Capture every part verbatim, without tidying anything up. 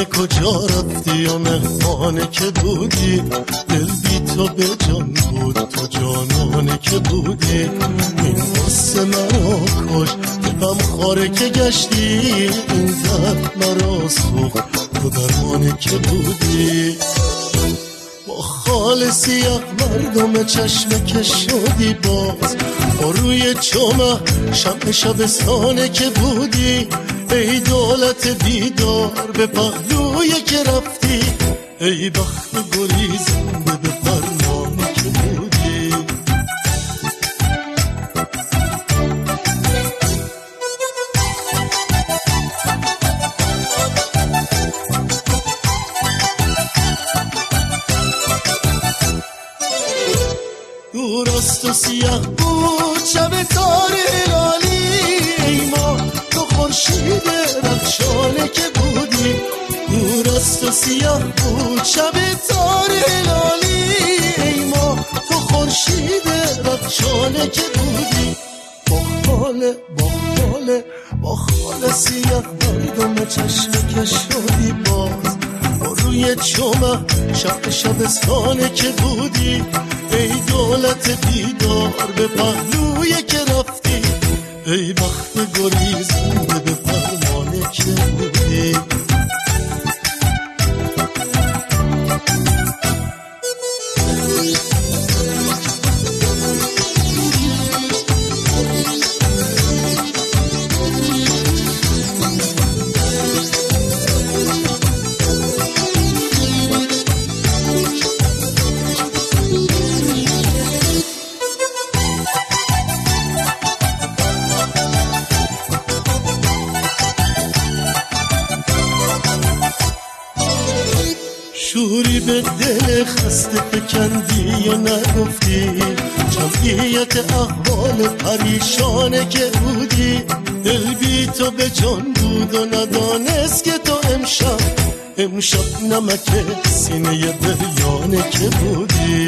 دیوانه کجا رفتی و مهمانه که بودی، دل بی تو به جان بود تو جانانه که بودی. این غصه مرا کش که غم خواره که گشتی، این درد مرا سوخت تو درمانه که بودی. با خال سیاه مردم چشم که شدی باز، با روی چمه شب شبستانه که بودی. ای دولت بیدار به پهلوی که رفتی، ای بخت گریزنده به فرمانه که بودی. دور است و سیاه بود شب تار هلالی، ای ما تو خورشید رخشانه که بودی. دور است و سیاه بود شب تار هلالی، ای ما تو خورشید رخشانه که بودی. با خاله با خاله با خاله سیاه مردم چشم که شدی باز، با روی چمه شب شبستانه که بودی. ای دولت بیدار به پهلوی که رفتی، ای بخت گریزنده به فرمانه که بودی. شوری به دل خسته فکندی و نگفتی، جمعیت احوال پریشانه که بودی. دل بی تو به جان بود و ندانست که تو امشب امشب نمک سینه بریانه که بودی.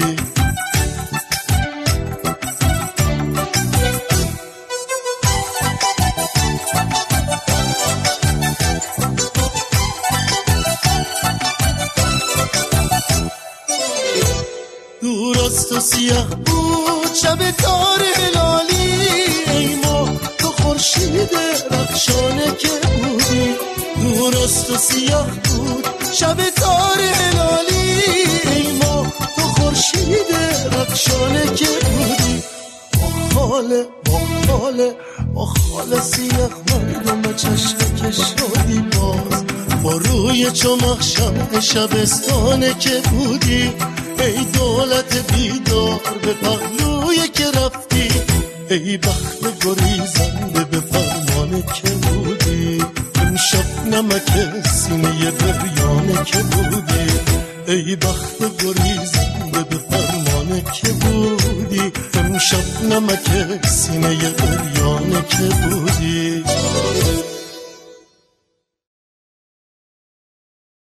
دور است و سیاه بود شب تار هلالی، ای ما تو خورشید رخشانه که بودی. دور است و سیاه بود شب تار هلالی، ای ما تو خورشید رخشانه که بودی. با خاله با خاله با خاله سیاه مردم چشم که شدی باز، با روی چمخ شب شبستانه که بودی. ای دولت بیدار به پهلوی که رفتی، ای بخت گریزنده به فرمانه که بودی. امشب نمک سینه بریانه که بودی، ای بخت گریزنده به فرمانه که بودی. امشب نمک سینه بریانه که بودی.